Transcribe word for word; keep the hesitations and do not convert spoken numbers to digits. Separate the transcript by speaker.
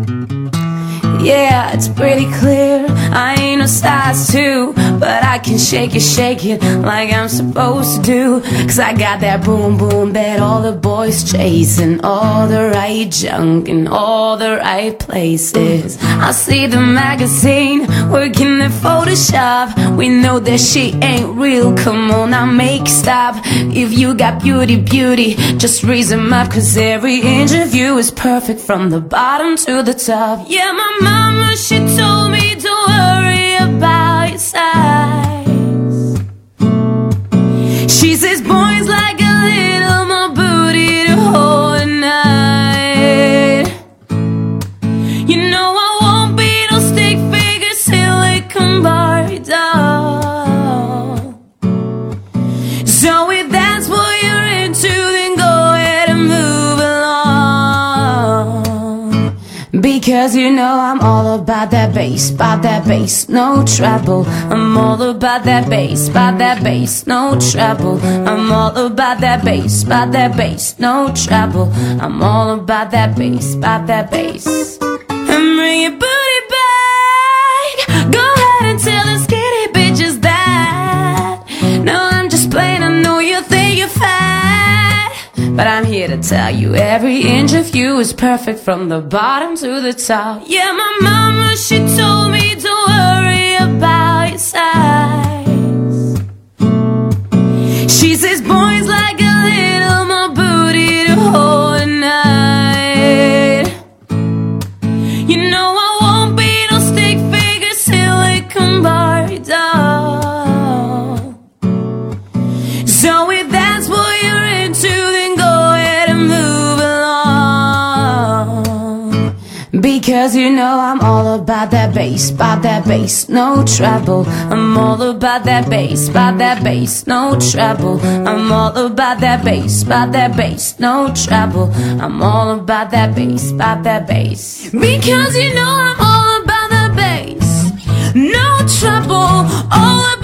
Speaker 1: Yeah, it's pretty clear I ain't no size two, but I can shake it, shake it like I'm supposed to do. Cause I got that boom boom that all the boys chasing, all the right junk in all the right places. I see the magazine working at Photoshop. We know that shit ain't real, come on now make it stop. If you got beauty, beauty, just raise them up. Cause every inch of you is perfect from the bottom to the top. Yeah, my mama, she told me don't worry about your size. She says boys like a little more booty to hold at night. You know I won't be no stick figure silicone Barbie doll. So if that's what you're into, then go ahead and move along. Because you know I'm all about that bass, about that bass, no trouble. I'm all about that bass, about that bass, no trouble. I'm all about that bass, about that bass, no trouble. I'm all about that bass, about that bass. And bring your booty back. Go ahead and tell the skinny bitches that. No, I'm just playing, I know you think you're fat, but I'm here to tell you every inch of you is perfect from the bottom to the top. Yeah, my mama, she told me don't worry about your size. She says boys like a little more booty to hold at night. You know I won't be no stick figure silicone Barbie doll. So if that's what you're into, then go ahead and move along. Because you know I'm all about that bass, about that bass, no trouble. I'm all about that bass, about that bass, no trouble. I'm all about that bass, about that bass, no trouble. I'm all about that bass, about that bass. Because you know I'm all about that bass, no trouble, all about